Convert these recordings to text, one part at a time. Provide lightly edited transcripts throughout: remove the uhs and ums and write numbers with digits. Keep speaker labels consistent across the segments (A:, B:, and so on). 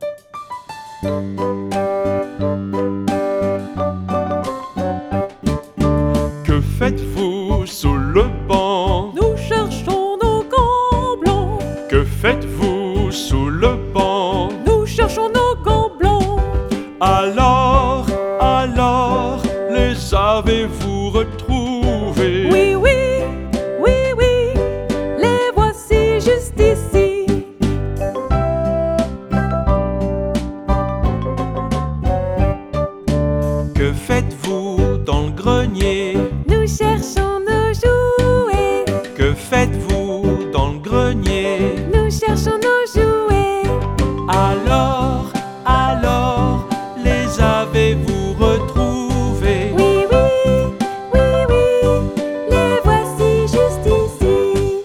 A: Que faites-vous sous le banc?
B: Nous cherchons nos gants blancs.
A: Que faites-vous sous le banc?
B: Nous cherchons nos gants blancs.
A: Alors, les avez-vous retrouvés?
B: Oui, oui, oui, oui, les voici juste ici.
A: Que faites-vous dans le grenier?
B: Nous cherchons nos jouets.
A: Que faites-vous dans le grenier?
B: Nous cherchons nos jouets.
A: Alors, les avez-vous retrouvés?
B: Oui, oui, oui, oui, les voici juste ici.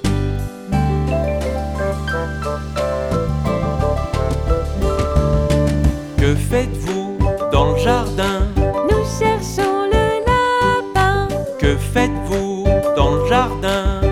A: Que faites-vous dans le jardin?
B: Nous cherchons le lapin.
A: Que faites-vous dans le jardin?